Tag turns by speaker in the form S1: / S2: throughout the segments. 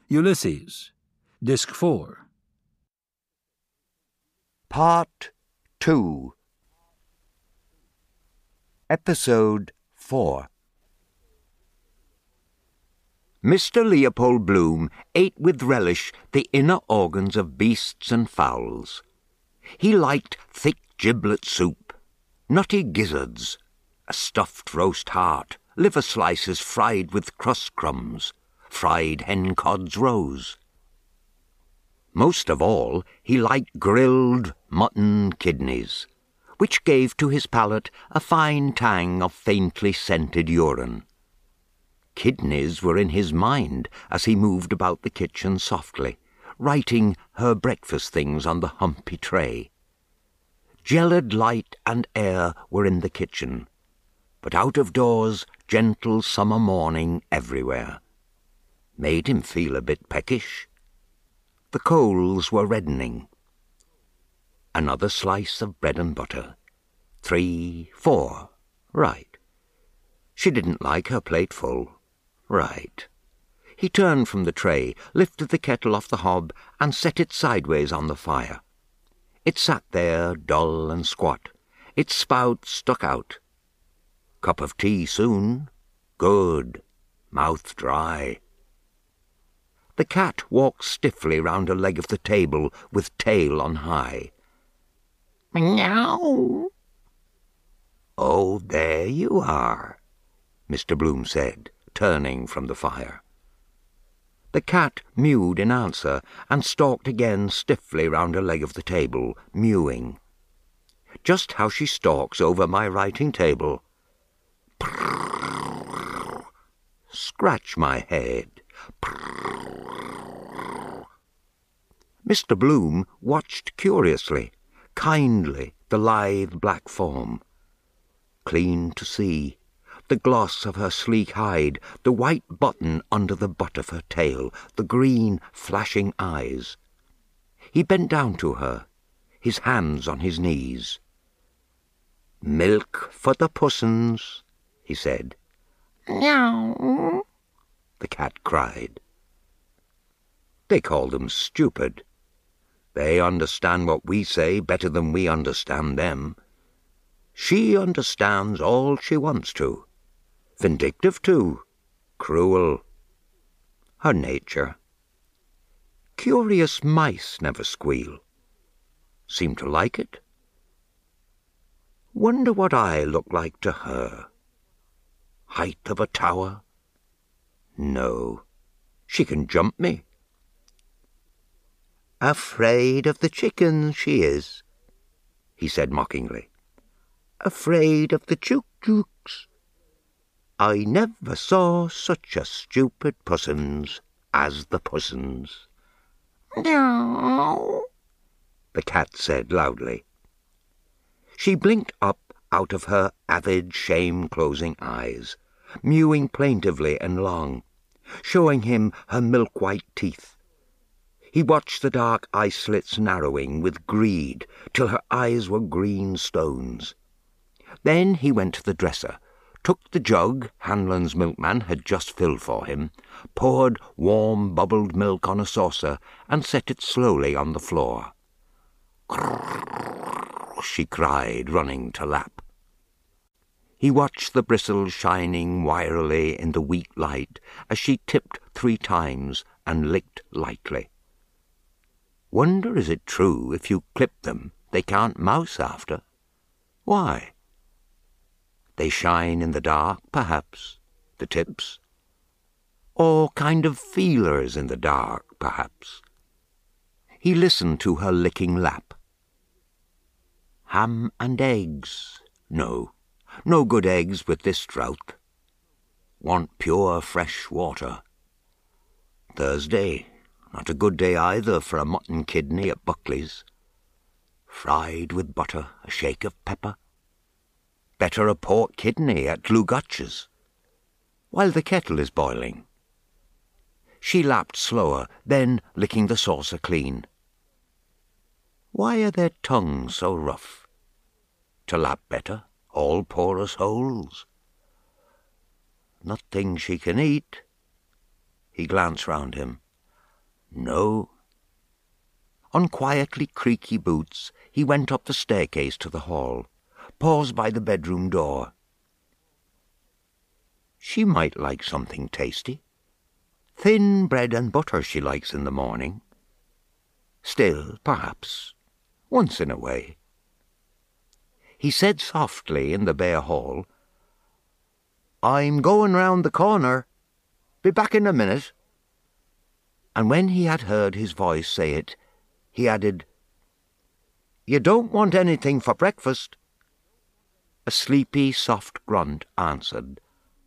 S1: Ulysses, Disc 4.
S2: Part 2. Episode 4. Mr. Leopold Bloom ate with relish the inner organs of beasts and fowls. He liked thick giblet soup, nutty gizzards, a stuffed roast heart, liver slices fried with crust crumbs, fried hen cod's roes. Most of all, he liked grilled mutton kidneys, which gave to his palate a fine tang of faintly scented urine. Kidneys were in his mind as he moved about the kitchen softly, writing her breakfast things on the humpy tray. Gelid light and air were in the kitchen, but out of doors gentle summer morning everywhere. Made him feel a bit peckish. The coals were reddening. Another slice of bread and butter. 3, 4. Right. She didn't like her plate full. Right. He turned from the tray, lifted the kettle off the hob, and set it sideways on the fire. It sat there, dull and squat, its spout stuck out. Cup of tea soon. Good. Mouth dry. The cat walked stiffly round a leg of the table with tail on high. Meow. Oh, there you are, Mr. Bloom said, turning from the fire. The cat mewed in answer and stalked again stiffly round a leg of the table, mewing. Just how she stalks over my writing table. Prrr. Scratch my head. Prrr. Mr. Bloom watched curiously, kindly, the lithe black form. Clean to see, the gloss of her sleek hide, the white button under the butt of her tail, the green, flashing eyes. He bent down to her, his hands on his knees. "Milk for the pussins," he said. "Meow," the cat cried. They called him stupid. They understand what we say better than we understand them. She understands all she wants to. Vindictive, too. Cruel. Her nature. Curious mice never squeal. Seem to like it. Wonder what I look like to her. Height of a tower? No. She can jump me. Afraid of the chickens, she is, he said mockingly. Afraid of the chook-chooks. I never saw such a stupid pussins as the pussins. Meow, the cat said loudly. She blinked up out of her avid, shame-closing eyes, mewing plaintively and long, showing him her milk-white teeth. He watched the dark eye-slits narrowing with greed till her eyes were green stones. Then he went to the dresser, took the jug Hanlon's milkman had just filled for him, poured warm bubbled milk on a saucer, and set it slowly on the floor. "Grrr," she cried, running to lap. He watched the bristles shining wirily in the weak light as she tipped 3 times and licked lightly. Wonder is it true if you clip them they can't mouse after? Why? They shine in the dark, perhaps, the tips. Or kind of feelers in the dark, perhaps. He listened to her licking lap. Ham and eggs? No. No good eggs with this drought. Want pure fresh water. Thursday. Not a good day either for a mutton kidney at Buckley's. Fried with butter, a shake of pepper. Better a pork kidney at Lugotch's, while the kettle is boiling. She lapped slower, then licking the saucer clean. Why are their tongues so rough? To lap better, all porous holes. Nothing she can eat. He glanced round him. No. On quietly creaky boots, he went up the staircase to the hall, paused by the bedroom door. She might like something tasty. Thin bread and butter she likes in the morning. Still, perhaps, once in a way. He said softly in the bare hall, "I'm going round the corner. Be back in a minute." And when he had heard his voice say it, he added, "You don't want anything for breakfast?" A sleepy, soft grunt answered,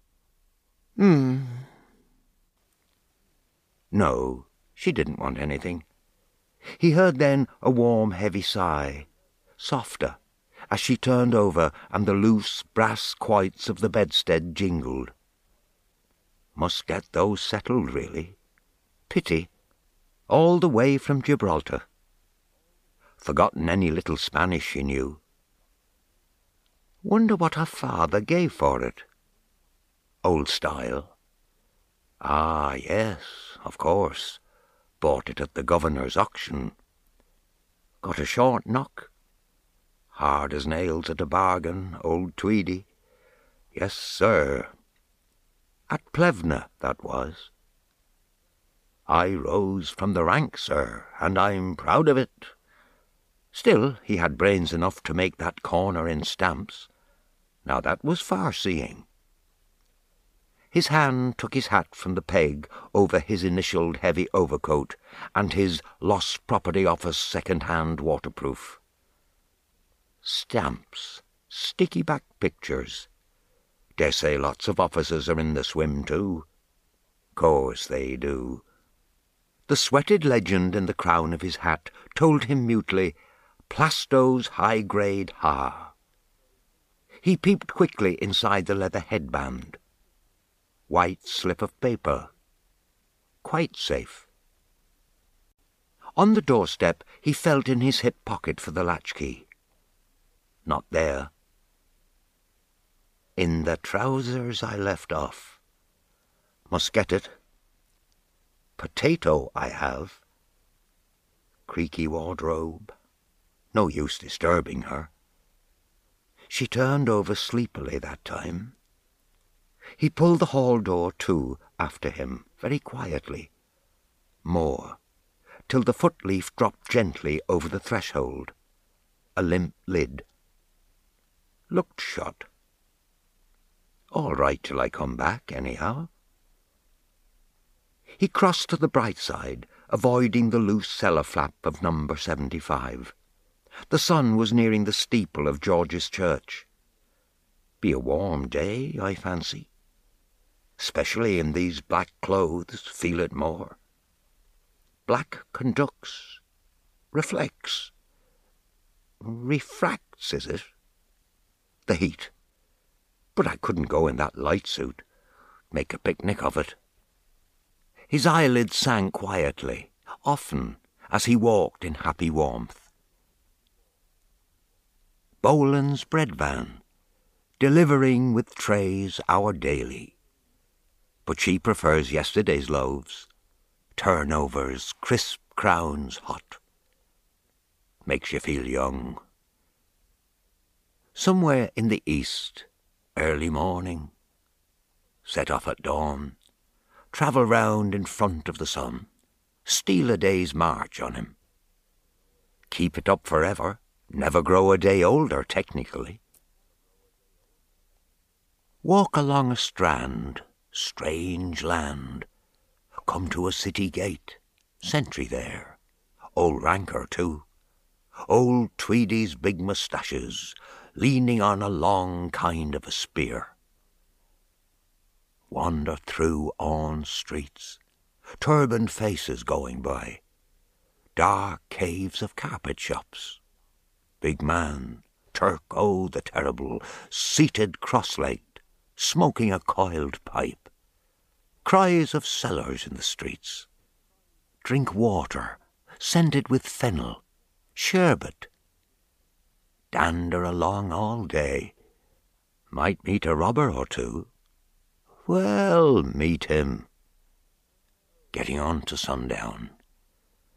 S2: No, she didn't want anything. He heard then a warm, heavy sigh, softer, as she turned over and the loose brass quoits of the bedstead jingled. Must get those settled, really. Pity. All the way from Gibraltar. Forgotten any little Spanish she knew. Wonder what her father gave for it. Old style. Ah, yes, of course. Bought it at the governor's auction. Got a short knock. Hard as nails at a bargain, old Tweedy. Yes, sir. At Plevna, that was. I rose from the ranks, sir, and I'm proud of it. Still, he had brains enough to make that corner in stamps. Now that was far-seeing. His hand took his hat from the peg over his initialed heavy overcoat and his Lost Property Office second-hand waterproof. Stamps, sticky-back pictures. Dessay lots of officers are in the swim too. Course they do. The sweated legend in the crown of his hat told him mutely, Plasto's high-grade ha. He peeped quickly inside the leather headband. White slip of paper. Quite safe. On the doorstep he felt in his hip pocket for the latchkey. Not there. In the trousers I left off. Must get it. Potato I have. Creaky wardrobe. No use disturbing her. She turned over sleepily that time. He pulled the hall door to after him, very quietly. More, till the foot-leaf dropped gently over the threshold. A limp lid. Looked shut. All right till I come back, anyhow. He crossed to the bright side, avoiding the loose cellar flap of number 75. The sun was nearing the steeple of George's Church. Be a warm day, I fancy. Especially in these black clothes, feel it more. Black conducts, reflects, refracts, is it? The heat. But I couldn't go in that light suit. Make a picnic of it. His eyelids sank quietly, often, as he walked in happy warmth. Boland's bread van, delivering with trays our daily. But she prefers yesterday's loaves, turnovers, crisp crowns hot. Makes you feel young. Somewhere in the east, early morning. Set off at dawn, travel round in front of the sun, steal a day's march on him. Keep it up forever, never grow a day older technically. Walk along a strand, strange land. Come to a city gate, sentry there. Old ranker, too. Old Tweedy's big moustaches, leaning on a long kind of a spear. Wander through on streets, turbaned faces going by. Dark caves of carpet shops. Big man, Turk, oh, the terrible, seated cross-legged, smoking a coiled pipe. Cries of sellers in the streets. Drink water, scented with fennel, sherbet. Dander along all day. Might meet a robber or two. Well, meet him. Getting on to sundown.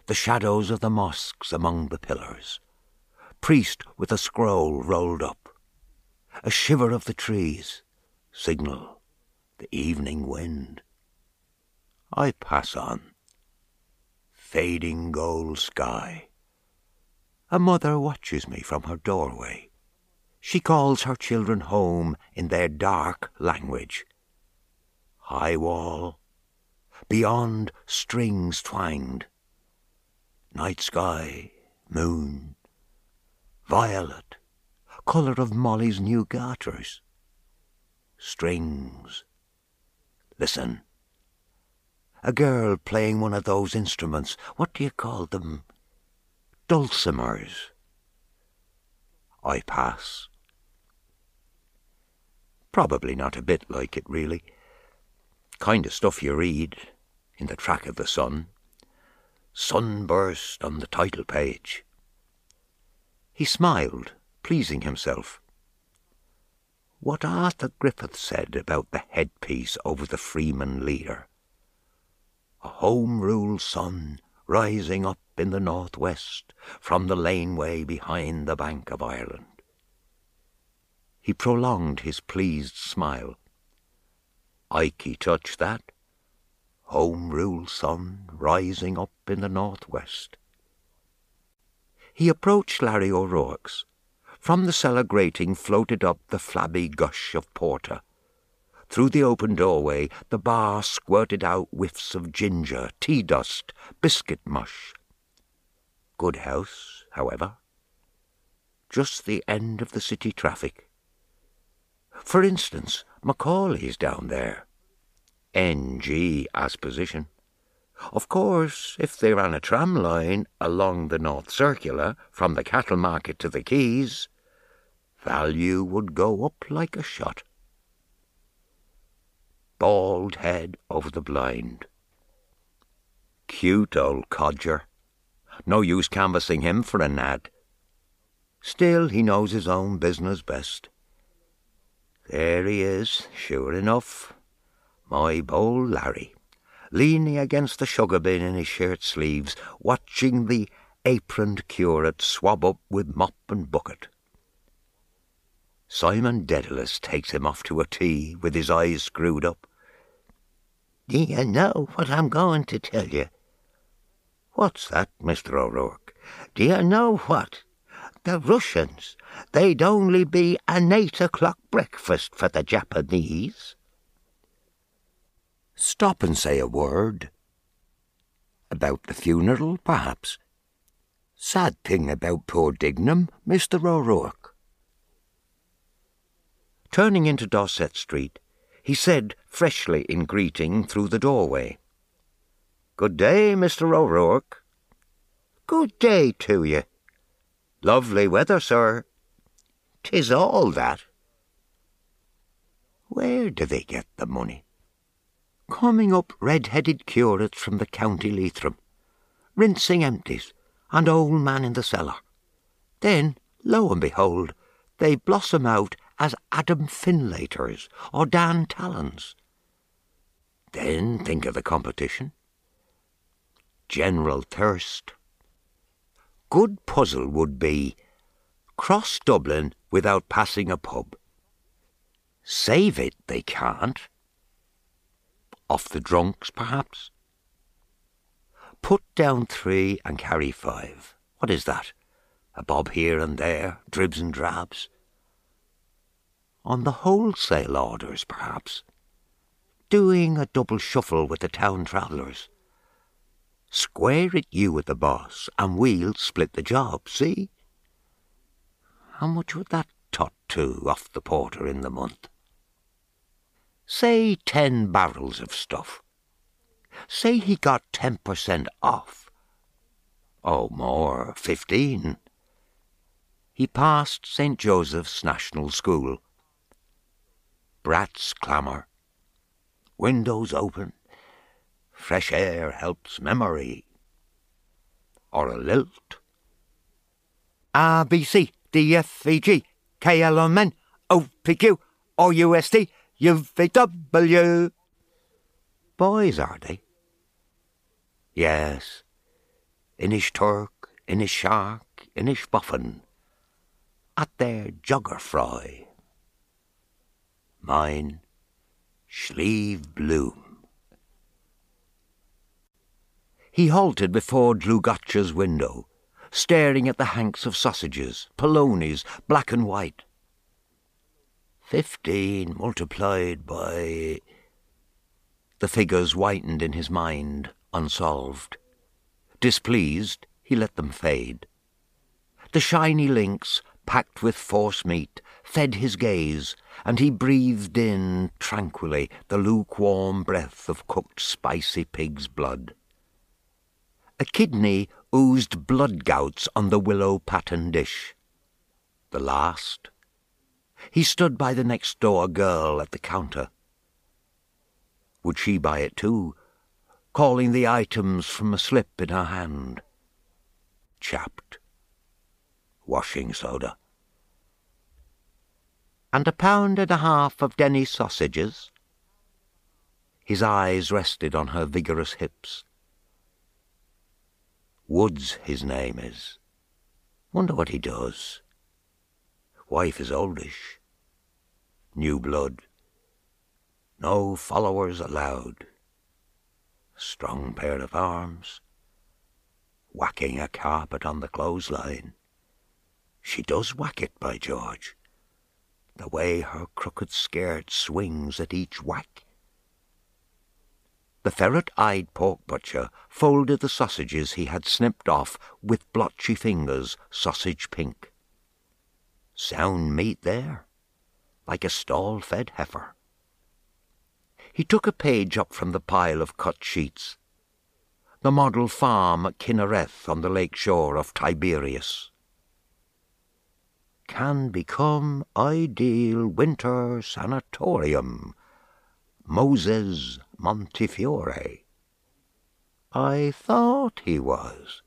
S2: the shadows of the mosques among the pillars, priest with a scroll rolled up, a shiver of the trees, signal the evening wind. I pass on. Fading gold sky. A mother watches me from her doorway. She calls her children home in their dark language. High wall, beyond strings twanged. Night sky, moon, violet, colour of Molly's new garters. Strings. Listen. A girl playing one of those instruments, what do you call them? Dulcimers. I pass. Probably not a bit like it, really. Kind of stuff you read in the Track of the Sun. Sunburst on the title page. He smiled, pleasing himself. What Arthur Griffith said about the headpiece over the Freeman leader. A home-rule sun rising up in the northwest from the laneway behind the Bank of Ireland. He prolonged his pleased smile. Ikey touched that. Home-rule sun rising up in the northwest. He approached Larry O'Rourke's. From the cellar grating floated up the flabby gush of porter. Through the open doorway, the bar squirted out whiffs of ginger, tea dust, biscuit mush. Good house, however. Just the end of the city traffic. For instance, Macaulay's down there. NG as position. Of course, if they ran a tram line along the North Circular from the cattle market to the quays, value would go up like a shot. Bald head over the blind. Cute old codger. No use canvassing him for an ad. Still, he knows his own business best. There he is, sure enough, my bold Larry, leaning against the sugar bin in his shirt sleeves, watching the aproned curate swab up with mop and bucket. Simon Dedalus takes him off to a tea with his eyes screwed up. Do you know what I'm going to tell you? What's that, Mr. O'Rourke? Do you know what? The Russians, they'd only be an 8 o'clock breakfast for the Japanese. Stop and say a word. About the funeral, perhaps. Sad thing about poor Dignam, Mr. O'Rourke. Turning into Dorset Street, he said freshly in greeting through the doorway, "Good day, Mr. O'Rourke." "Good day to you." "Lovely weather, sir." "'Tis all that." Where do they get the money? Coming up red-headed curates from the County Leitrim, rinsing empties, and old man in the cellar. Then, lo and behold, they blossom out as Adam Finlaters or Dan Tallons. Then think of the competition. General thirst. Good puzzle would be, cross Dublin without passing a pub. Save it they can't. Off the drunks, perhaps. Put down 3 and carry 5. What is that? A bob here and there, dribs and drabs. On the wholesale orders, perhaps. Doing a double shuffle with the town travellers. Square it you with the boss, and we'll split the job, see? How much would that tot to off the porter in the month? Say 10 barrels of stuff. Say he got 10% off. Oh, more, 15. He passed St. Joseph's National School. Brats clamour. Windows open. Fresh air helps memory. Or a lilt. A, B, C, D, F, E, G, K, L, M, N, O, P, Q, O, U, S, T, U, V, W. Boys, are they? Yes. Inish Turk, Inish Shark, Inish Buffin, at their jugger fry. Mine, Slieve Bloom. He halted before Dlugotcha's window, staring at the hanks of sausages, polonies, black and white. 15 multiplied by... The figures whitened in his mind, unsolved. Displeased, he let them fade. The shiny links, packed with force meat, fed his gaze, and he breathed in, tranquilly, the lukewarm breath of cooked spicy pig's blood. A kidney oozed blood gouts on the willow pattern dish. The last. He stood by the next-door girl at the counter. Would she buy it too, calling the items from a slip in her hand? Chapped. Washing soda. And £1.5 pound of Denny sausages? His eyes rested on her vigorous hips. Woods his name is. Wonder what he does. Wife is oldish. New blood. No followers allowed. Strong pair of arms. Whacking a carpet on the clothesline. She does whack it, by George. The way her crooked skirt swings at each whack. The ferret-eyed pork butcher folded the sausages he had snipped off with blotchy fingers, sausage pink. Sound meat there, like a stall-fed heifer. He took a page up from the pile of cut sheets. The model farm at Kinnereth on the lake shore of Tiberias. Can become ideal winter sanatorium. Moses Montefiore. I thought he was.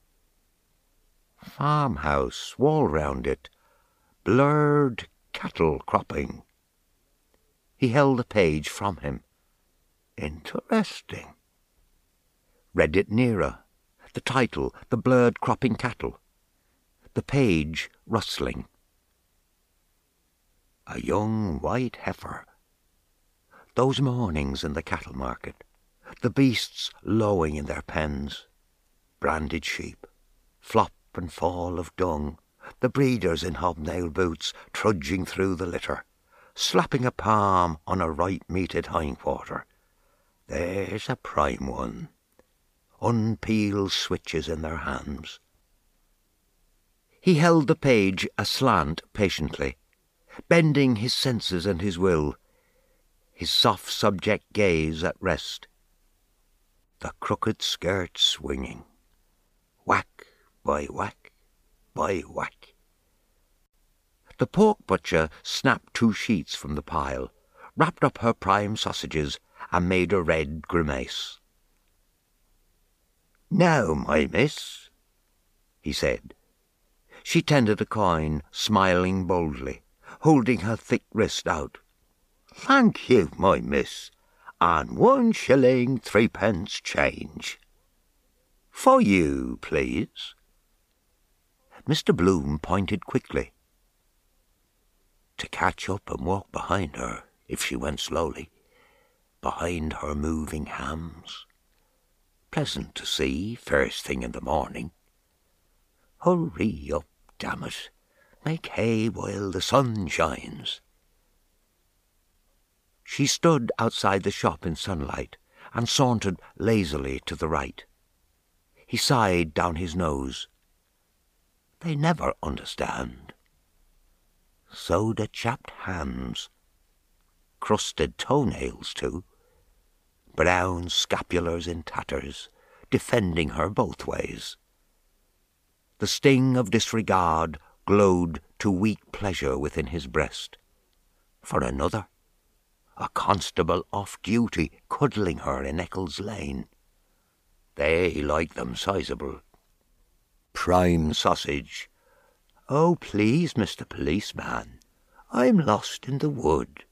S2: Farmhouse, wall round it, blurred cattle cropping. He held the page from him. Interesting. Read it nearer. The title, the blurred cropping cattle. The page rustling. A young white heifer. Those mornings in the cattle market, the beasts lowing in their pens, branded sheep, flop and fall of dung, the breeders in hobnail boots trudging through the litter, slapping a palm on a right-meated hindquarter. There's a prime one. Unpeeled switches in their hands. He held the page aslant patiently, bending his senses and his will, his soft subject gaze at rest. The crooked skirt swinging, whack by whack by whack. The pork butcher snapped 2 sheets from the pile, wrapped up her prime sausages, and made a red grimace. "Now, my miss," he said. She tendered a coin, smiling boldly, holding her thick wrist out. "Thank you, my miss, and 1 shilling 3 change." "For you, please." Mr. Bloom pointed quickly. To catch up and walk behind her, if she went slowly, behind her moving hams. Pleasant to see, first thing in the morning. Hurry up, damn it. Make hay while the sun shines. She stood outside the shop in sunlight and sauntered lazily to the right. He sighed down his nose. They never understand. Soda-chapped hands. Crusted toenails, too. Brown scapulars in tatters, defending her both ways. The sting of disregard glowed to weak pleasure within his breast. For another, a constable off-duty cuddling her in Eccles Lane. They like them sizable. Prime sausage. "Oh, please, Mr. Policeman, I'm lost in the wood."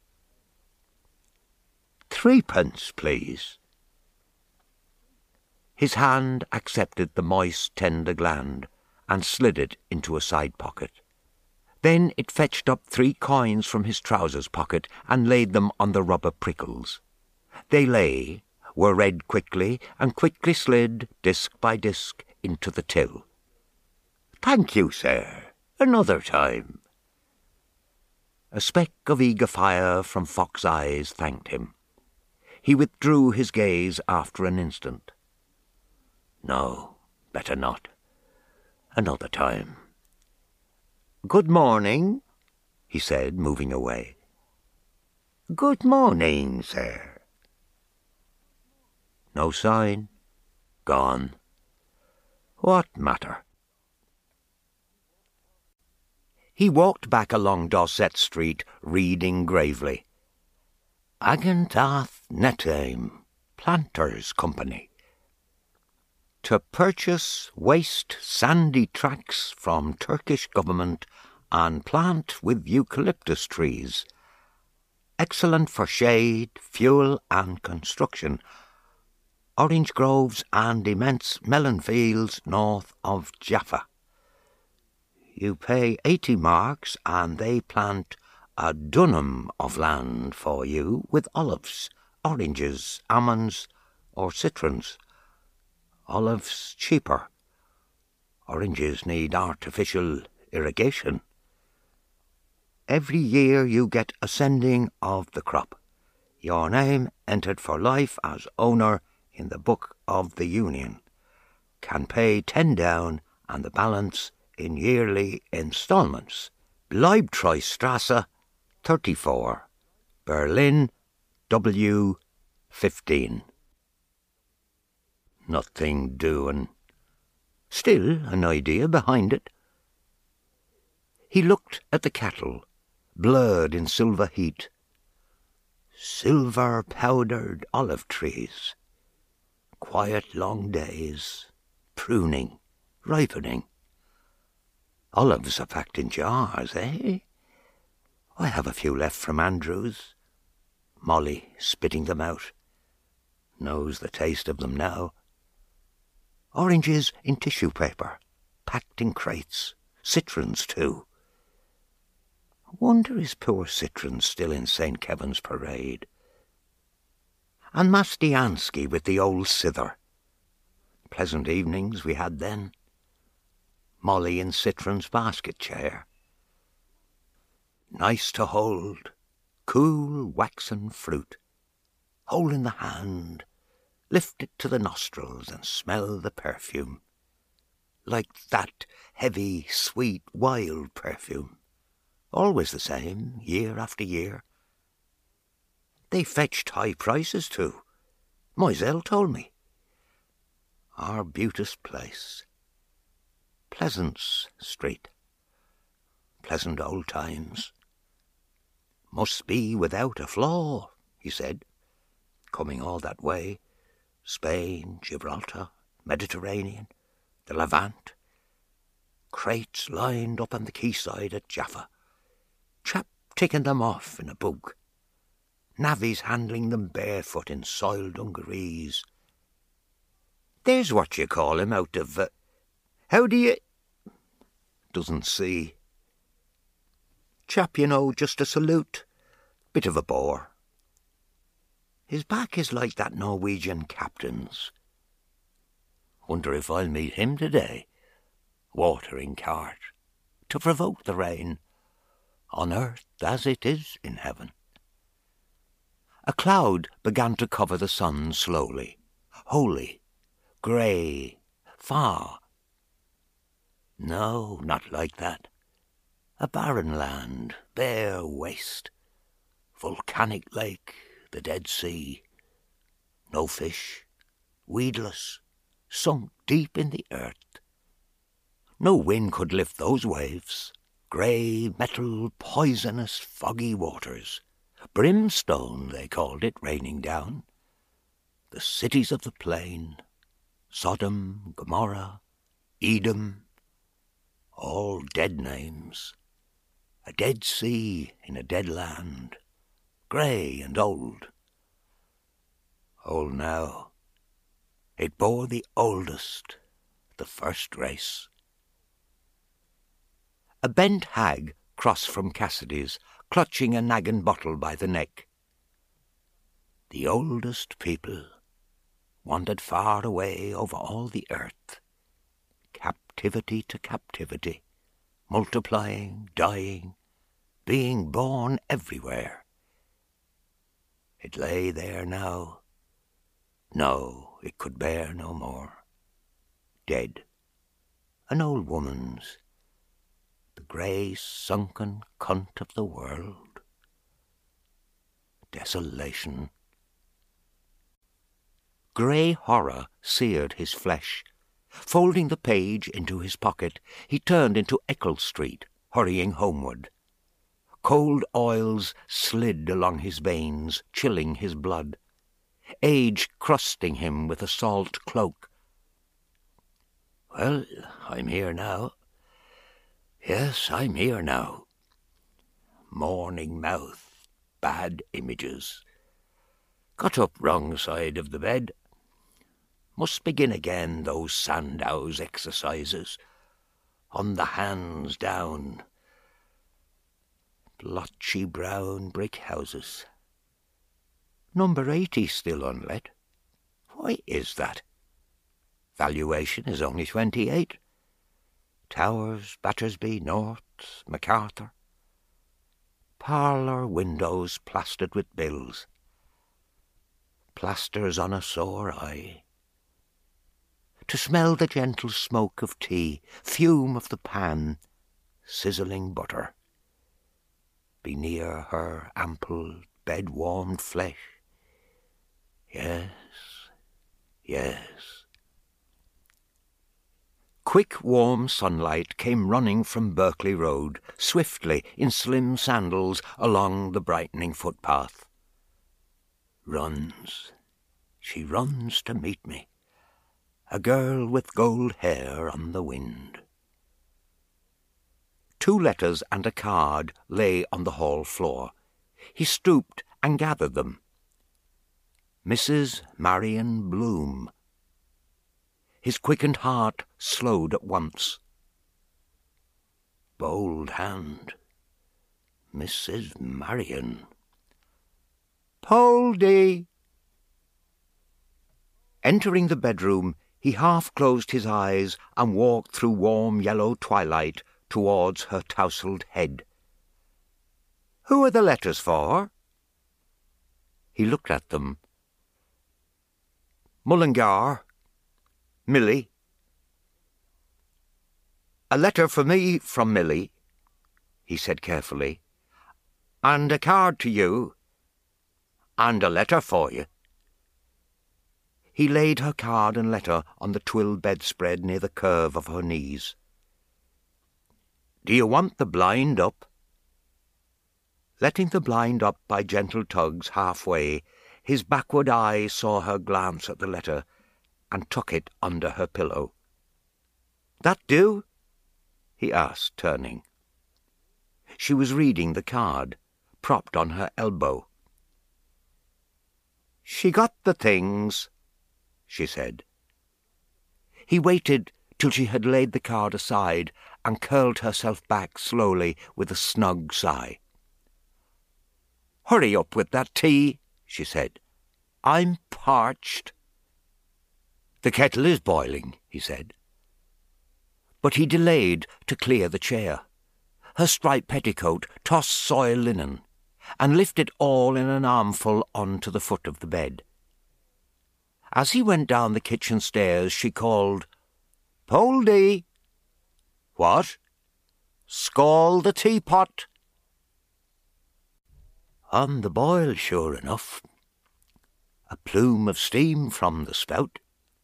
S2: 3 pence, please." His hand accepted the moist, tender gland and slid it into a side pocket. Then it fetched up 3 coins from his trousers pocket and laid them on the rubber prickles. They lay, were read quickly, and quickly slid, disc by disc, into the till. "Thank you, sir. Another time." A speck of eager fire from Fox's eyes thanked him. He withdrew his gaze after an instant. "No, better not. Another time." "Good morning," he said, moving away. "Good morning, sir." No sign. Gone. What matter? He walked back along Dorset Street, reading gravely. Agendath Netaim, Planters' Company. To purchase waste sandy tracts from Turkish government and plant with eucalyptus trees. Excellent for shade, fuel and construction. Orange groves and immense melon fields north of Jaffa. You pay 80 marks and they plant a dunam of land for you with olives, oranges, almonds or citrons. Olives cheaper. Oranges need artificial irrigation. Every year you get a sending of the crop. Your name entered for life as owner in the Book of the Union. Can pay 10 down and the balance in yearly instalments. Leibtreustrasse 34, Berlin, W15. Nothing doing. Still an idea behind it. He looked at the cattle, blurred in silver heat. Silver-powdered olive trees. Quiet long days, pruning, ripening. Olives are packed in jars, eh? I have a few left from Andrews. Molly spitting them out. Knows the taste of them now. Oranges in tissue paper, packed in crates. Citrons too. Wonder is poor Citrons still in St. Kevin's Parade. And Mastiansky with the old cither. Pleasant evenings we had then. Molly in Citron's basket chair. Nice to hold, cool waxen fruit. Hold in the hand, lift it to the nostrils and smell the perfume. Like that heavy, sweet, wild perfume. Always the same, year after year. They fetched high prices too. Moiselle told me. Arbutus Place. Pleasance Street. Pleasant old times. Must be without a flaw, he said, coming all that way. Spain, Gibraltar, Mediterranean, the Levant. Crates lined up on the quayside at Jaffa. Chap ticking them off in a book. Navvies handling them barefoot in soiled dungarees. There's what you call him out of... how do you... Doesn't see. Chap, you know, just a salute. Bit of a bore. His back is like that Norwegian captain's. Wonder if I'll meet him today. Watering cart. To provoke the rain. On earth as it is in heaven. A cloud began to cover the sun slowly. Holy. Grey. Far. No, not like that. A barren land, bare waste. Volcanic lake, the Dead Sea. No fish, weedless, sunk deep in the earth. No wind could lift those waves. Grey, metal, poisonous, foggy waters. Brimstone, they called it, raining down. The cities of the plain, Sodom, Gomorrah, Edom, all dead names. A dead sea in a dead land, grey and old. Old now. It bore the oldest, the first race. A bent hag crossed from Cassidy's, clutching a naggin bottle by the neck. The oldest people wandered far away over all the earth, captivity to captivity, multiplying, dying, being born everywhere. It lay there now. No, it could bear no more. Dead, an old woman's, the grey, sunken cunt of the world. Desolation. Grey horror seared his flesh. Folding the page into his pocket, he turned into Eccles Street, hurrying homeward. Cold oils slid along his veins, chilling his blood. Age crusting him with a salt cloak. Well, I'm here now. Yes, I'm here now. Morning mouth, bad images. Got up wrong side of the bed. Must begin again those Sandow's exercises. On the hands down. Blotchy brown brick houses. Number 80 still unlet. Why is that? Valuation is only 28. Towers, Battersby, North, MacArthur. Parlour windows plastered with bills. Plasters on a sore eye. To smell the gentle smoke of tea, fume of the pan, sizzling butter. Be near her ample, bed-warmed flesh. Yes, yes. Quick, warm sunlight came running from Berkeley Road, swiftly, in slim sandals, along the brightening footpath. Runs. She runs to meet me. A girl with gold hair on the wind. 2 letters and a card lay on the hall floor. He stooped and gathered them. Mrs. Marion Bloom. His quickened heart slowed at once. Bold hand. Mrs. Marion. Poldy! Entering the bedroom, he half-closed his eyes and walked through warm yellow twilight towards her tousled head. Who are the letters for? He looked at them. Mullingar. Milly. A letter for me from Milly, he said carefully, and a card to you, and a letter for you. He laid her card and letter on the twill bedspread near the curve of her knees. Do you want the blind up? Letting the blind up by gentle tugs halfway, his backward eye saw her glance at the letter and tuck it under her pillow. That do? He asked, turning. She was reading the card, propped on her elbow. She got the things, she said. He waited till she had laid the card aside and curled herself back slowly with a snug sigh. Hurry up with that tea, she said. I'm parched. The kettle is boiling, he said. But he delayed to clear the chair. Her striped petticoat tossed soiled linen, and lifted all in an armful on to the foot of the bed. As he went down the kitchen stairs, she called, Poldy! What? Scald the teapot. On the boil, sure enough. A plume of steam from the spout.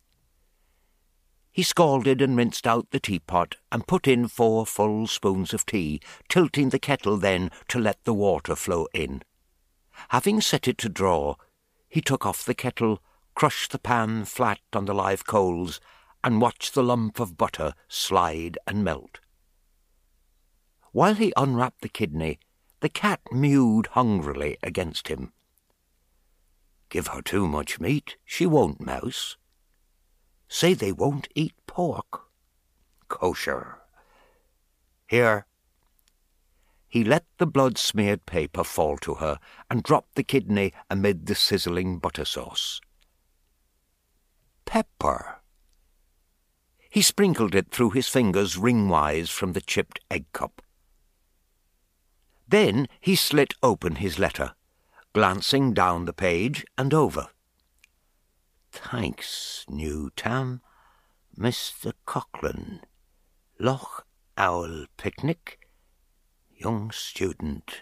S2: He scalded and rinsed out the teapot and put in 4 full spoons of tea, tilting the kettle then to let the water flow in. Having set it to draw, he took off the kettle, crushed the pan flat on the live coals, and watched the lump of butter slide and melt. While he unwrapped the kidney, the cat mewed hungrily against him. Give her too much meat, she won't mouse. Say they won't eat pork. Kosher. Here. He let the blood-smeared paper fall to her and dropped the kidney amid the sizzling butter sauce. Pepper. He sprinkled it through his fingers ringwise from the chipped egg cup. Then he slit open his letter, glancing down the page and over. Thanks, new Tam. Mr. Coughlin. Loch Owl Picnic. Young student.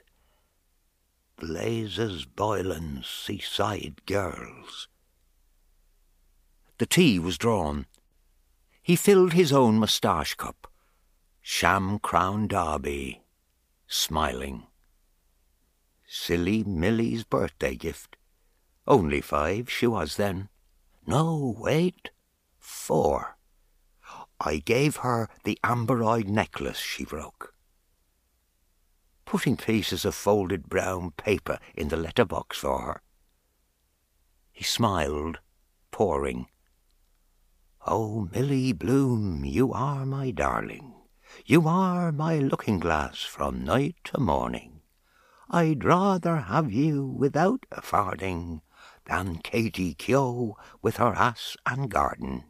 S2: Blazes Boylan's Seaside Girls. The tea was drawn. He filled his own moustache cup. Sham Crown Derby. Smiling. Silly Millie's birthday gift. Only 5 she was then. No, wait. 4. I gave her the amberoid necklace she broke. Putting pieces of folded brown paper in the letterbox for her. He smiled, pouring. Oh, Millie Bloom, you are my darling. You are my looking-glass from night to morning. I'd rather have you without a farthing than Katie Keogh with her ass and garden.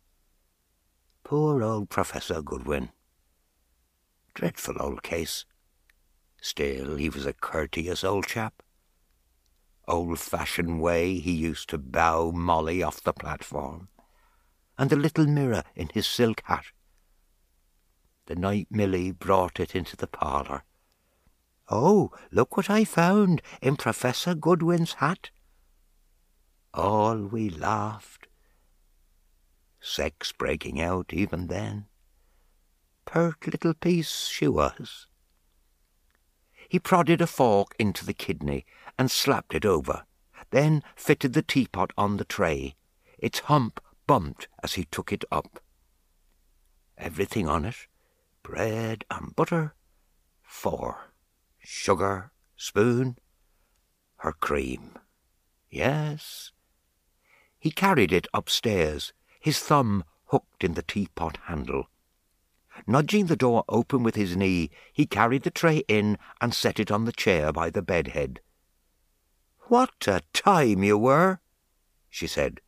S2: Poor old Professor Goodwin. Dreadful old case. Still, he was a courteous old chap. Old-fashioned way he used to bow Molly off the platform, and the little mirror in his silk hat. The night Millie brought it into the parlour. Oh, look what I found in Professor Goodwin's hat. All we laughed. Sex breaking out even then. Pert little piece she was. He prodded a fork into the kidney and slapped it over, then fitted the teapot on the tray. Its hump bumped as he took it up. Everything on it, bread and butter, 4. Sugar, spoon, her cream. Yes. He carried it upstairs, his thumb hooked in the teapot handle. Nudging the door open with his knee, he carried the tray in and set it on the chair by the bedhead. "What a time you were," she said.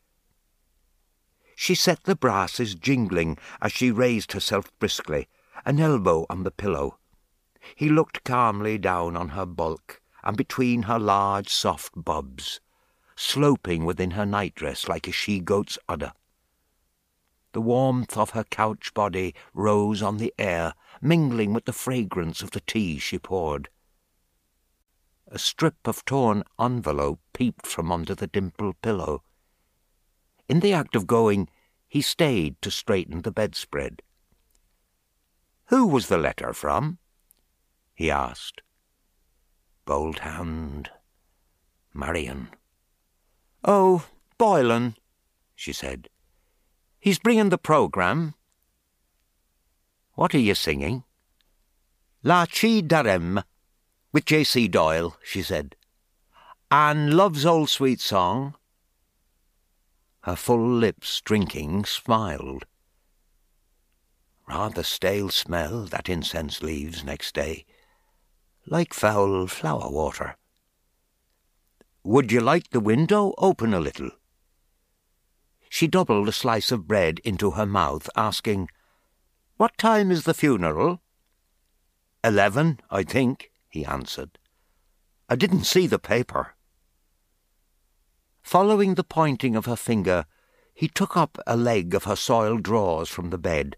S2: She set the brasses jingling as she raised herself briskly, an elbow on the pillow. He looked calmly down on her bulk and between her large soft bubs, sloping within her nightdress like a she-goat's udder. The warmth of her couch body rose on the air, mingling with the fragrance of the tea she poured. A strip of torn envelope peeped from under the dimpled pillow. In the act of going, he stayed to straighten the bedspread. "Who was the letter from?" he asked. "Bold hand. Marion." "Oh, Boylan," she said. "He's bringing the programme." "What are you singing?" "La Chi Darem, with J.C. Doyle," she said. "And Love's Old Sweet Song." Her full lips, drinking, smiled. Rather stale smell that incense leaves next day, like foul flower water. "Would you like the window open a little?" She doubled a slice of bread into her mouth, asking, "What time is the funeral?" 11, I think," he answered. "I didn't see the paper." Following the pointing of her finger, he took up a leg of her soiled drawers from the bed.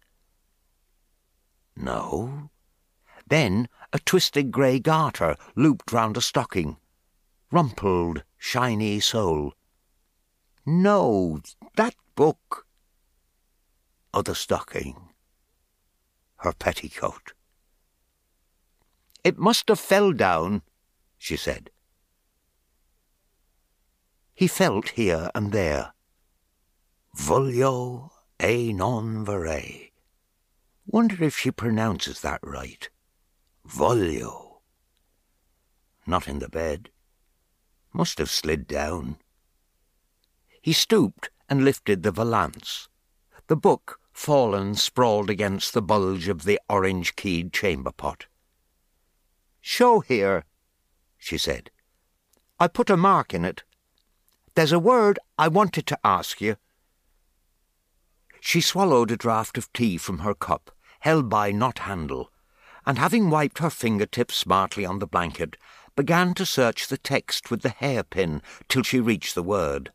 S2: No. Then a twisted grey garter looped round a stocking. Rumpled, shiny sole. No, that book. Other stocking. Her petticoat. "It must have fell down," she said. He felt here and there. Voglio e non vorrei. Wonder if she pronounces that right. Voglio. Not in the bed. Must have slid down. He stooped and lifted the valance. The book, fallen, sprawled against the bulge of the orange-keyed chamber pot. "Show here," she said. "I put a mark in it. There's a word I wanted to ask you." She swallowed a draught of tea from her cup, held by not handle, and having wiped her fingertips smartly on the blanket, began to search the text with the hairpin till she reached the word.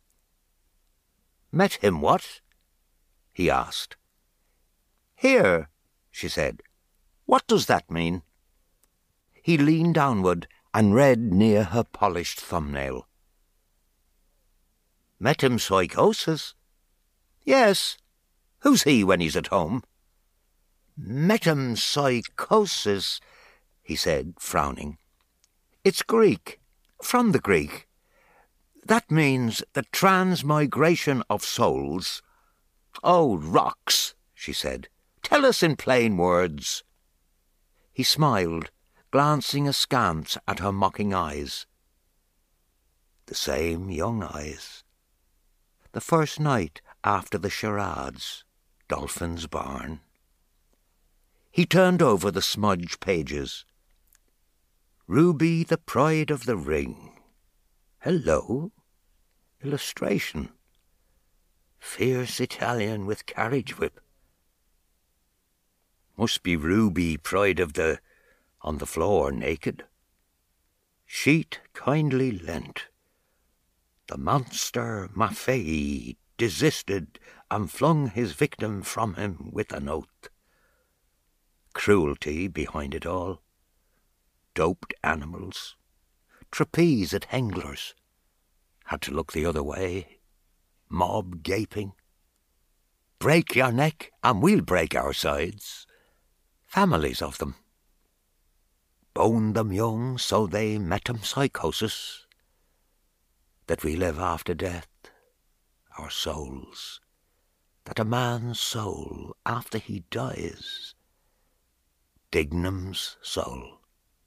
S2: "Met him what?" he asked. "Here," she said. "What does that mean?" He leaned downward and read near her polished thumbnail. "Metempsychosis?" "Yes. Who's he when he's at home?" "Metempsychosis," he said, frowning. "It's Greek, from the Greek. That means the transmigration of souls." "Oh, rocks," she said. "Tell us in plain words." He smiled, glancing askance at her mocking eyes. The same young eyes. The first night after the charades, Dolphin's Barn. He turned over the smudged pages. "Ruby, the pride of the ring. Hello. Illustration. Fierce Italian with carriage whip. Must be Ruby, pride of the... on the floor, naked. Sheet kindly lent. The monster Maffei desisted and flung his victim from him with an oath. Cruelty behind it all. Doped animals. Trapeze at Hengler's. Had to look the other way. Mob gaping. Break your neck and we'll break our sides. Families of them. Bone them young so they metempsychosis. That we live after death, our souls. That a man's soul, after he dies, Dignam's soul.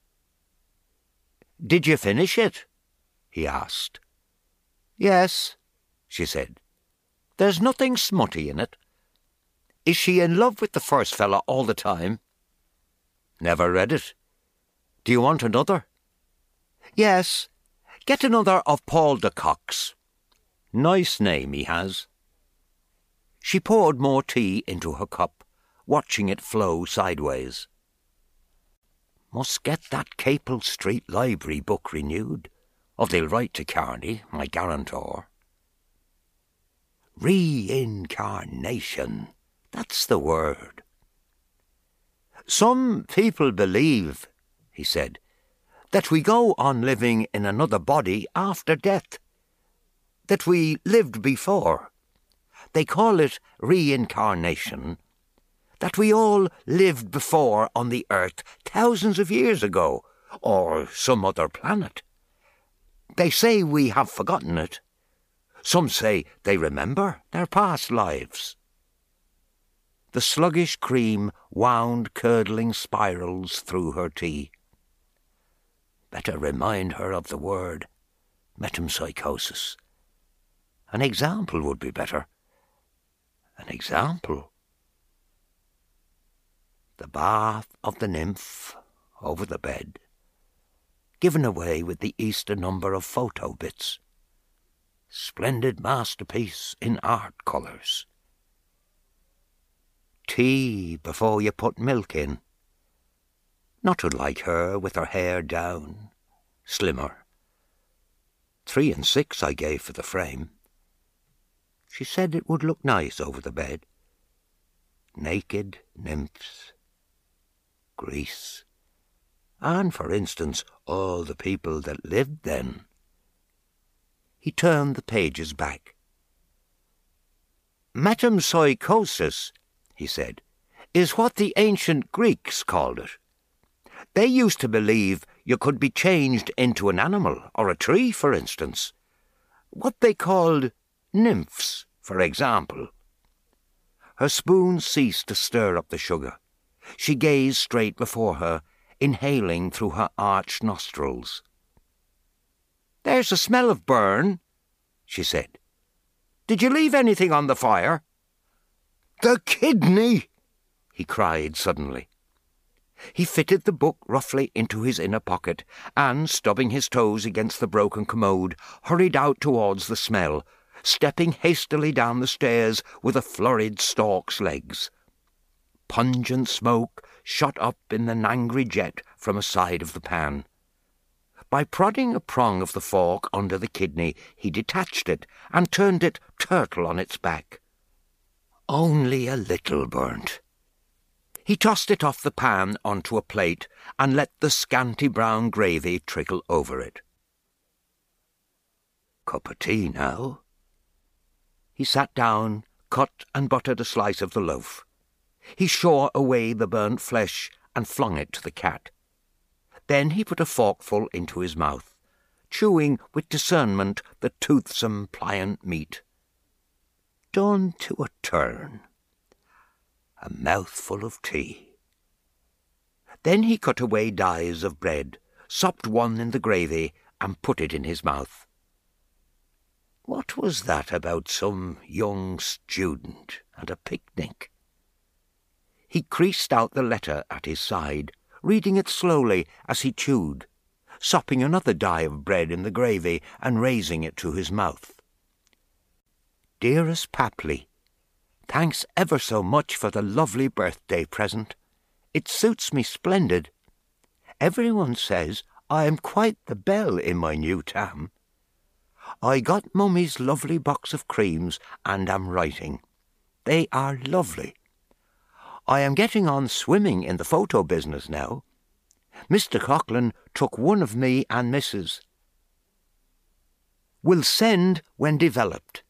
S2: "Did you finish it?" he asked. "Yes," she said. "There's nothing smutty in it. Is she in love with the first fella all the time?" "Never read it. Do you want another?" "Yes. Get another of Paul de Kock's. Nice name he has." She poured more tea into her cup, watching it flow sideways. "Must get that Capel Street Library book renewed, or they'll write to Carney, my guarantor." Reincarnation, that's the word. "Some people believe," he said, "that we go on living in another body after death, that we lived before. They call it reincarnation, that we all lived before on the earth thousands of years ago, or some other planet. They say we have forgotten it. Some say they remember their past lives." The sluggish cream wound curdling spirals through her tea. Better remind her of the word, metempsychosis. An example would be better. An example. The bath of the nymph over the bed, given away with the Easter number of photo bits. Splendid masterpiece in art colours. Tea before you put milk in. Not unlike her with her hair down, slimmer. 3 and 6 I gave for the frame. She said it would look nice over the bed. Naked nymphs. Greece. And, for instance, all the people that lived then. He turned the pages back. "Metempsychosis," he said, "is what the ancient Greeks called it. They used to believe you could be changed into an animal, or a tree, for instance. What they called nymphs, for example." Her spoon ceased to stir up the sugar. She gazed straight before her, inhaling through her arched nostrils. "There's a smell of burn," she said. "Did you leave anything on the fire?" The kidney! He cried suddenly. He fitted the book roughly into his inner pocket and, stubbing his toes against the broken commode, hurried out towards the smell, stepping hastily down the stairs with a flurried stork's legs. Pungent smoke shot up in an angry jet from a side of the pan. By prodding a prong of the fork under the kidney, he detached it and turned it turtle on its back. Only a little burnt. He tossed it off the pan onto a plate and let the scanty brown gravy trickle over it. Cup of tea now. He sat down, cut and buttered a slice of the loaf. He shore away the burnt flesh and flung it to the cat. Then he put a forkful into his mouth, chewing with discernment the toothsome, pliant meat. Done to a turn. A mouthful of tea. Then he cut away dies of bread, sopped one in the gravy, and put it in his mouth. What was that about some young student and a picnic? He creased out the letter at his side, reading it slowly as he chewed, sopping another die of bread in the gravy and raising it to his mouth. Dearest Papley, thanks ever so much for the lovely birthday present. It suits me splendid. Everyone says I am quite the belle in my new tam. I got Mummy's lovely box of creams and am writing. They are lovely. I am getting on swimming in the photo business now. Mr. Coughlin took one of me and Mrs. Will send when developed.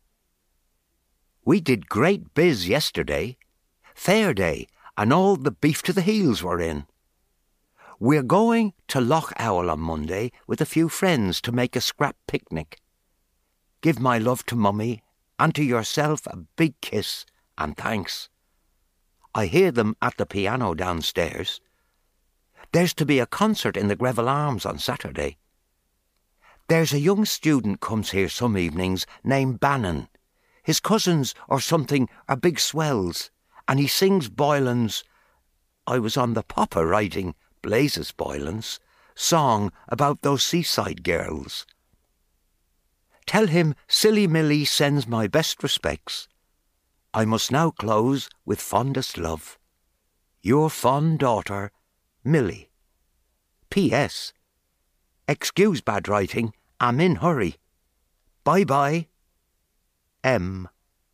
S2: We did great biz yesterday. Fair day, and all the beef to the heels were in. We're going to Loch Owl on Monday with a few friends to make a scrap picnic. Give my love to Mummy, and to yourself a big kiss, and thanks. I hear them at the piano downstairs. There's to be a concert in the Greville Arms on Saturday. There's a young student comes here some evenings named Bannon. His cousins or something are big swells, and he sings Boylan's I was on the Popper writing Blazes Boylan's song about those seaside girls. Tell him Silly Millie sends my best respects. I must now close with fondest love. Your fond daughter, Millie. P.S. Excuse bad writing, I'm in hurry. Bye-bye. M.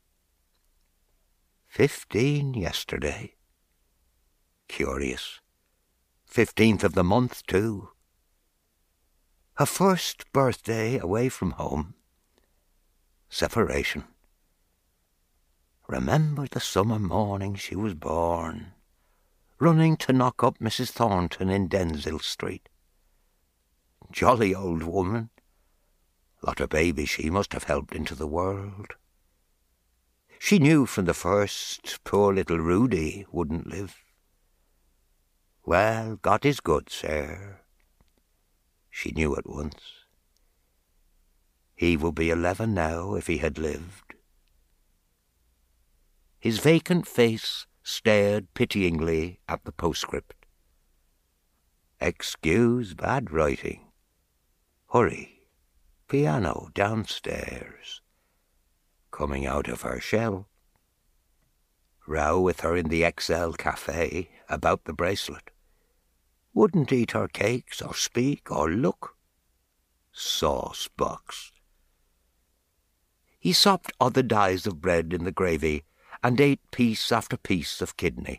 S2: 15 yesterday. Curious. 15th of the month, too. Her first birthday away from home. Separation. Remember the summer morning she was born, running to knock up Mrs. Thornton in Denzille Street. Jolly old woman. Lot of babies she must have helped into the world. She knew from the first poor little Rudy wouldn't live. Well, God is good, sir. She knew at once. He would be 11 now if he had lived. His vacant face stared pityingly at the postscript. Excuse bad writing. Hurry. Piano downstairs. Coming out of her shell. Row with her in the XL Cafe about the bracelet. Wouldn't eat her cakes or speak or look. Sauce box. He sopped other dies of bread in the gravy and ate piece after piece of kidney.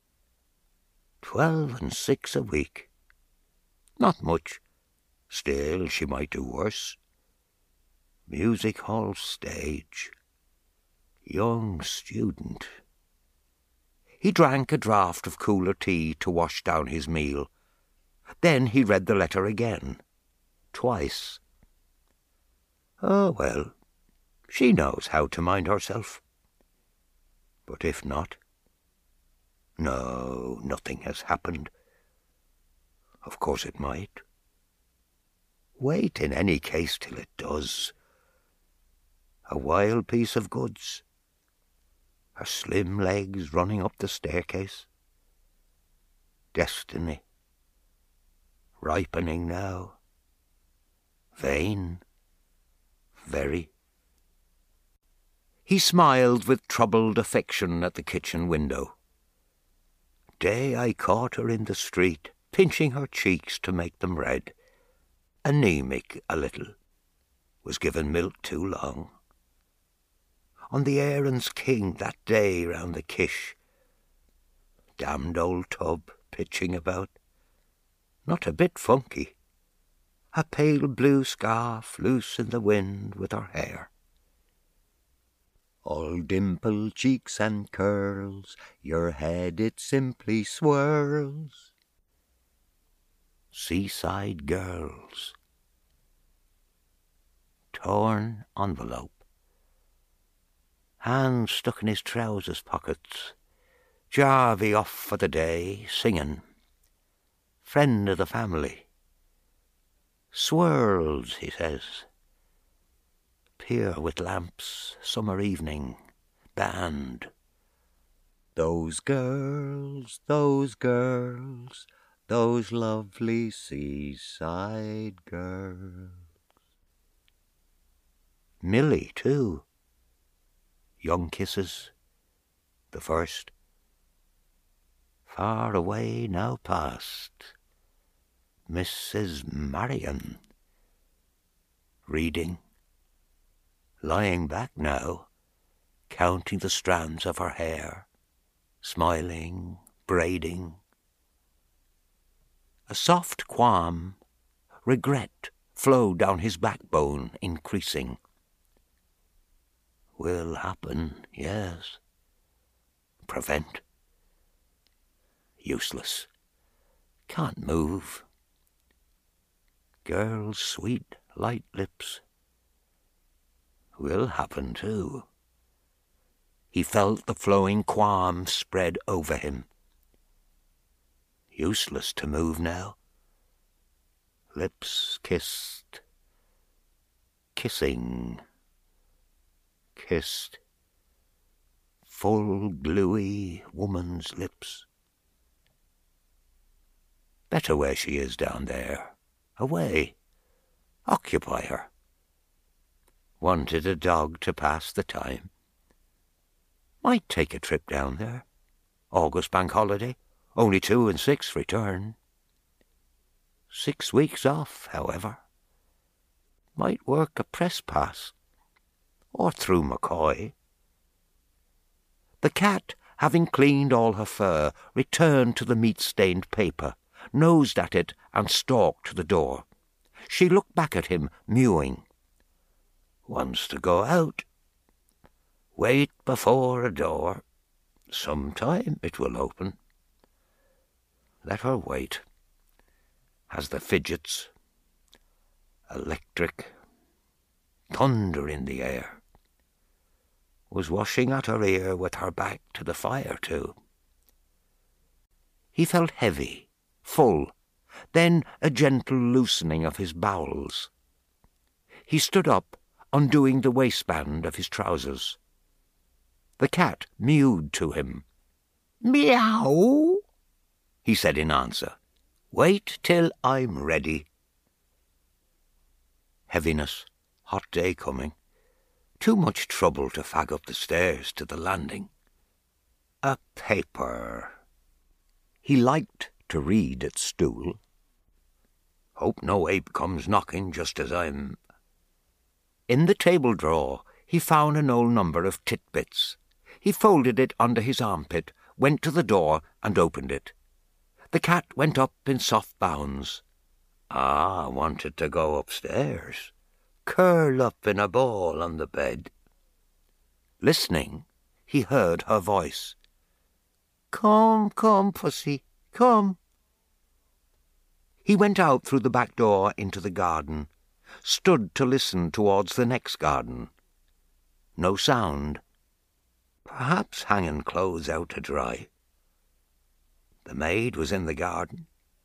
S2: 12 and 6 a week. Not much. Still, she might do worse. Music hall stage. Young student. He drank a draught of cooler tea to wash down his meal. Then he read the letter again. Twice. Oh, well, she knows how to mind herself. But if not? No, nothing has happened. Of course it might. Wait in any case till it does. A wild piece of goods. her slim legs running up the staircase. Destiny, ripening now, vain, very. He smiled with troubled affection at the kitchen window. Day I caught her in the street, pinching her cheeks to make them red. Anemic a little, was given milk too long. On the Erin's King that day round the Kish, damned old tub pitching about, not a bit funky, a pale blue scarf loose in the wind with her hair. All dimpled cheeks and curls, your head it simply swirls. Seaside girls. Torn envelope. Hands stuck in his trousers pockets. Jarvey off for the day, singing. Friend of the family. Swirls, he says. Pier with lamps, summer evening, band. Those girls, those lovely seaside girls. Millie, too. Young kisses, the first. Far away now past. Mrs. Marion. Reading. Lying back now, counting the strands of her hair, smiling, braiding. A soft qualm, regret, flowed down his backbone, increasing. Will happen, yes. Prevent. Useless. Can't move. Girl's sweet, light lips. Will happen, too. He felt the flowing qualm spread over him. Useless to move now. Lips kissed. Kissing. Kissed. Full, gluey woman's lips. Better where she is down there. Away. Occupy her. Wanted a dog to pass the time. Might take a trip down there. August bank holiday. Only 2 and 6 return. 6 weeks off, however. Might work a press pass. Or through McCoy. The cat, having cleaned all her fur, returned to the meat-stained paper, nosed at it and stalked to the door. She looked back at him, mewing. Wants to go out. Wait before a door. Sometime it will open. Let her wait. Has the fidgets. Electric. Thunder in the air. Was washing at her ear with her back to the fire, too. He felt heavy, full, then a gentle loosening of his bowels. He stood up, undoing the waistband of his trousers. The cat mewed to him. Meow, he said in answer. Wait till I'm ready. Heaviness, hot day coming. Too much trouble to fag up the stairs to the landing. A paper. He liked to read at stool. Hope no ape comes knocking just as I'm... In the table drawer he found an old number of Titbits. He folded it under his armpit, went to the door and opened it. The cat went up in soft bounds. Wanted to go upstairs. Curl up in a ball on the bed. Listening, he heard her voice. Come, come, pussy, come. He went out through the back door into the garden, stood to listen towards the next garden. No sound. Perhaps hanging clothes out to dry. The maid was in the garden.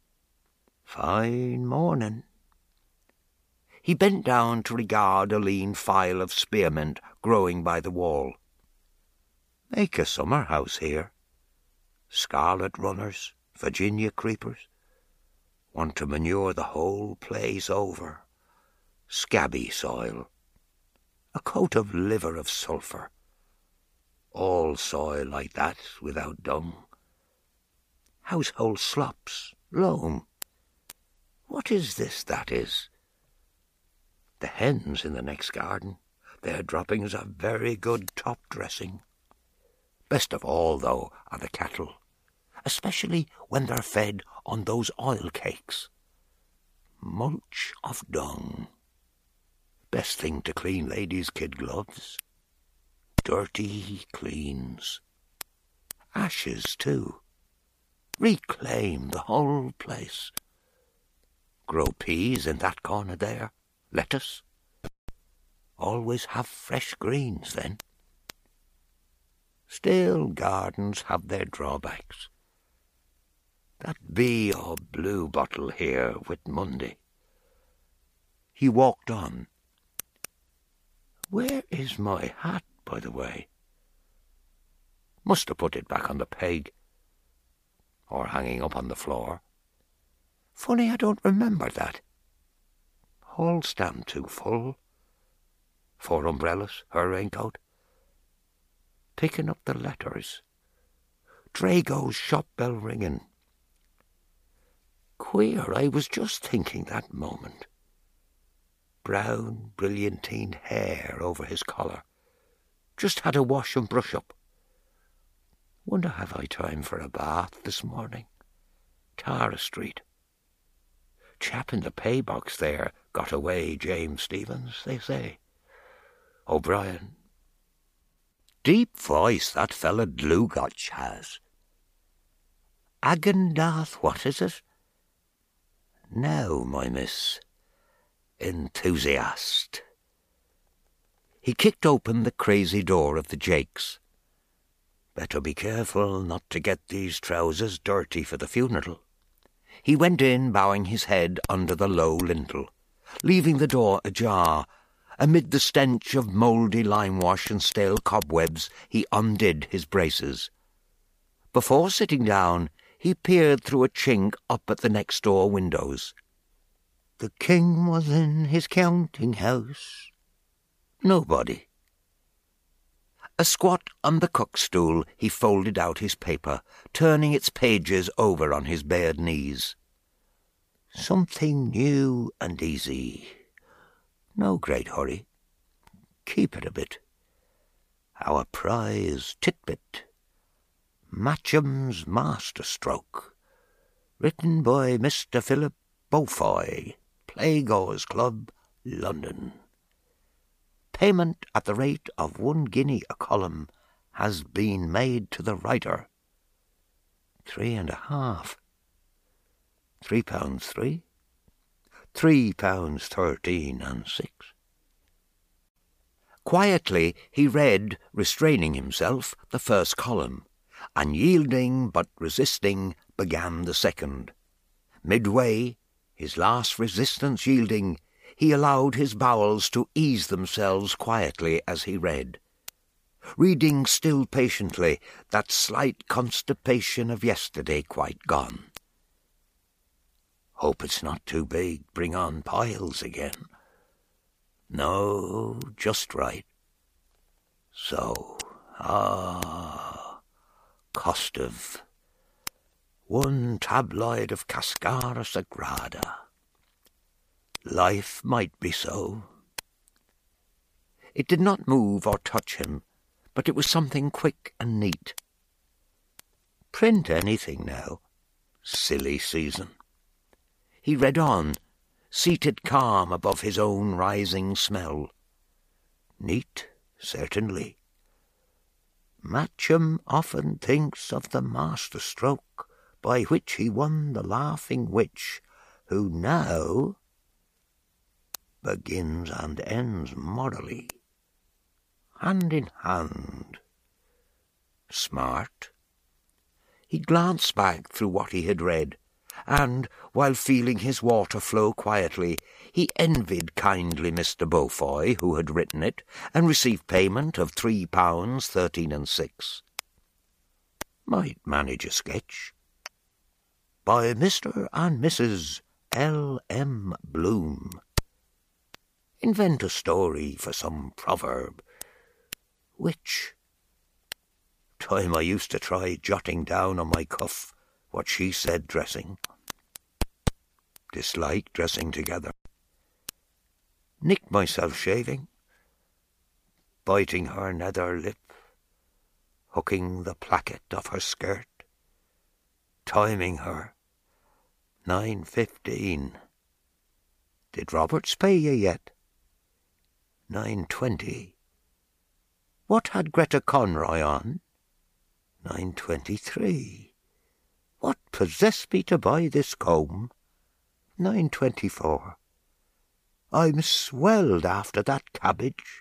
S2: Fine morning. He bent down to regard a lean file of spearmint growing by the wall. Make a summer house here. Scarlet runners, Virginia creepers. Want to manure the whole place over. Scabby soil. A coat of liver of sulphur. All soil like that without dung. Household slops, loam. What is this that is? The hens in the next garden, their droppings are very good top dressing. Best of all, though, are the cattle, especially when they're fed on those oil cakes. Mulch of dung. Best thing to clean ladies' kid gloves. Dirty cleans. Ashes, too. Reclaim the whole place. Grow peas in that corner there. Lettuce. Always have fresh greens then. Still, gardens have their drawbacks. That bee or blue bottle here with Monday. He walked on. Where is my hat, by the way? Must have put it back on the peg. Or hanging up on the floor. Funny I don't remember that. Hall stand too full. 4 umbrellas, her raincoat. Picking up the letters. Drago's shop bell ringing. Queer, I was just thinking that moment. Brown, brilliantine hair over his collar. Just had a wash and brush up. Wonder have I time for a bath this morning? Tara Street. Chap in the pay box there got away, James Stevens, they say. O'Brien. Deep voice that fella Dlugotch has. Agendath, what is it? Now, my miss. Enthusiast. He kicked open the crazy door of the Jakes. Better be careful not to get these trousers dirty for the funeral. He went in, bowing his head under the low lintel, leaving the door ajar. Amid the stench of mouldy limewash and stale cobwebs, he undid his braces. Before sitting down, he peered through a chink up at the next-door windows. The king was in his counting-house. Nobody. Asquat on the cookstool, he folded out his paper, turning its pages over on his bared knees. Something new and easy. No great hurry. Keep it a bit. Our prize titbit. Matcham's Masterstroke. Written by Mr. Philip Beaufoy, Playgoers Club, London. Payment at the rate of 1 guinea a column has been made to the writer. 3.5. £3.3. £3.13 6. Quietly he read, restraining himself, the first column, and yielding but resisting, began the second. Midway, his last resistance yielding, he allowed his bowels to ease themselves quietly as he read, reading still patiently, that slight constipation of yesterday quite gone. Hope it's not too big, bring on piles again. No, just right. So, Kostov. 1 tabloid of Cascara Sagrada. Life might be so. It did not move or touch him, but it was something quick and neat. Print anything now. Silly season. He read on, seated calm above his own rising smell. Neat, certainly. Matcham often thinks of the masterstroke by which he won the Laughing Witch, who now begins and ends morally, hand in hand. Smart. He glanced back through what he had read, and, while feeling his water flow quietly, he envied kindly Mr. Beaufoy, who had written it, and received payment of £3 13 6. Might manage a sketch. By Mr. and Mrs. L.M. Bloom. Invent a story for some proverb. Which? Time I used to try jotting down on my cuff what she said dressing. Dislike dressing together. Nicked myself shaving. Biting her nether lip. Hooking the placket of her skirt. Timing her. 9:15. Did Roberts pay you yet? 9:20. What had Greta Conroy on? 9:23. What possessed me to buy this comb? 9:24. I'm swelled after that cabbage.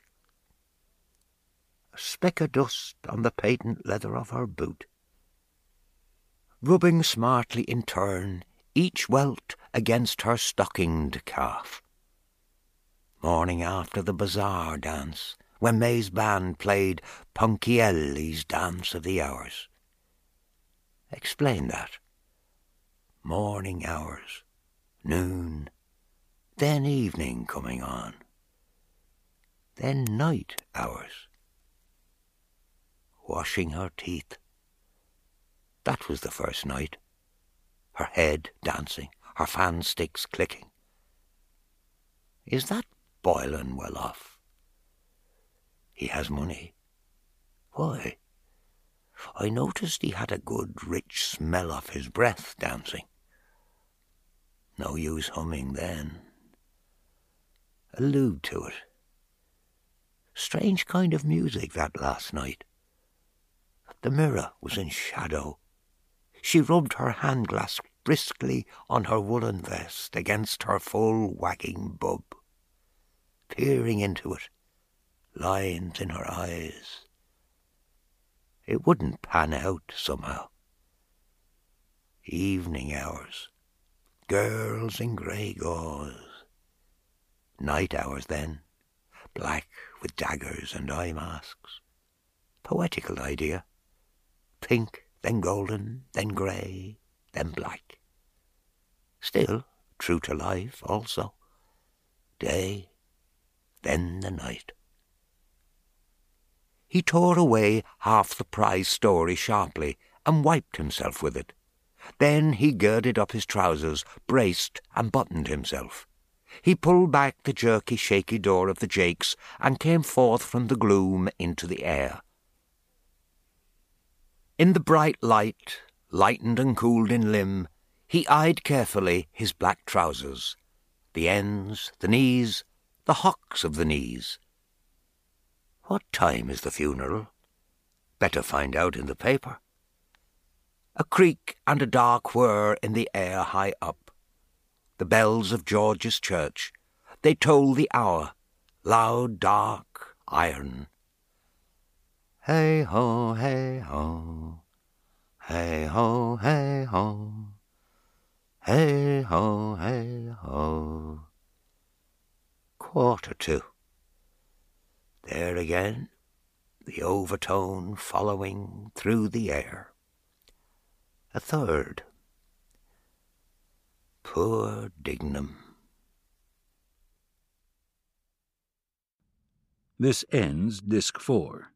S2: A speck of dust on the patent leather of her boot. Rubbing smartly in turn, each welt against her stockinged calf. Morning after the bazaar dance, when May's band played Ponchielli's Dance of the Hours. Explain that. Morning hours, noon, then evening coming on, then night hours. Washing her teeth. That was the first night. Her head dancing, her fan sticks clicking. Is that Boylan well off? He has money. Why? I noticed he had a good rich smell of his breath dancing. No use humming then. Allude to it. Strange kind of music that last night. The mirror was in shadow. She rubbed her hand-glass briskly on her woolen vest against her full wagging bub, peering into it, lines in her eyes. It wouldn't pan out somehow. Evening hours, girls in grey gauze. Night hours then, black with daggers and eye masks. Poetical idea. Pink, then golden, then grey, then black. Still true to life also. Day, then the night. He tore away half the prize story sharply and wiped himself with it. Then he girded up his trousers, braced and buttoned himself. He pulled back the jerky, shaky door of the jakes and came forth from the gloom into the air. In the bright light, lightened and cooled in limb, he eyed carefully his black trousers, the ends, the knees, the hocks of the knees. What time is the funeral? Better find out in the paper. A creak and a dark whir in the air high up. The bells of George's church. They toll the hour, loud, dark, iron. Hey-ho, hey-ho, hey-ho, hey-ho, hey-ho, hey-ho. 2:15. There again, the overtone following through the air. A third. Poor Dignam.
S1: This ends Disc 4.